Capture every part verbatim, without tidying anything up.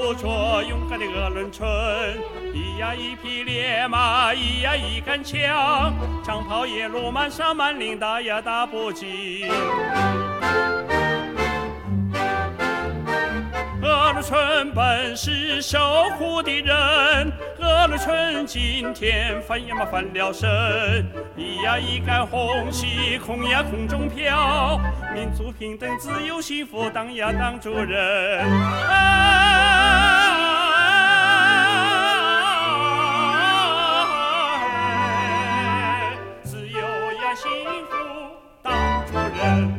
扶着勇敢的鄂伦春。咿呀一匹烈马，咿呀一杆枪，长袍也落满上满领，打呀打不尽。鄂伦春本是守护的人，鄂伦春今天翻呀嘛翻了身。咿呀一杆红旗空呀空中飘，民族平等自由幸福当呀当主人。啊自由呀幸福当主人。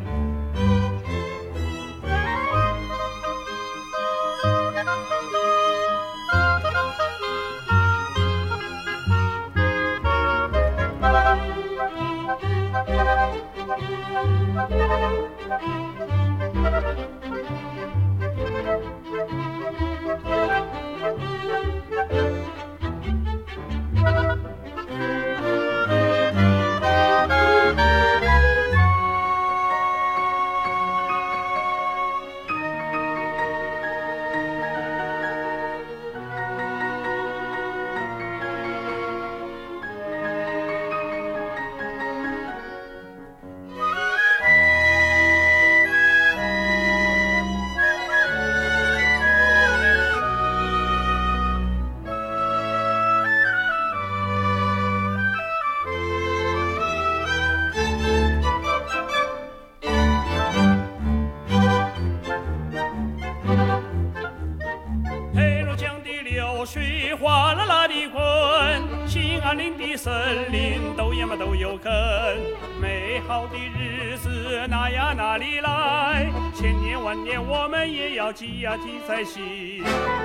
水哗啦啦的滚，兴安岭的森林都呀嘛都有根。美好的日子哪呀哪里来？千年万年我们也要记呀记在心。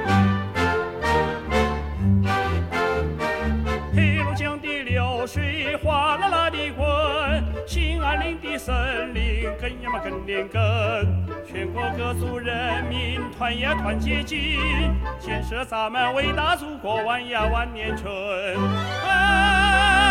黑龙江的流水哗啦啦的滚，兴安岭的森林根呀嘛根连根。全国各族人民团呀团结紧，建设咱们伟大祖国万呀万年春。啊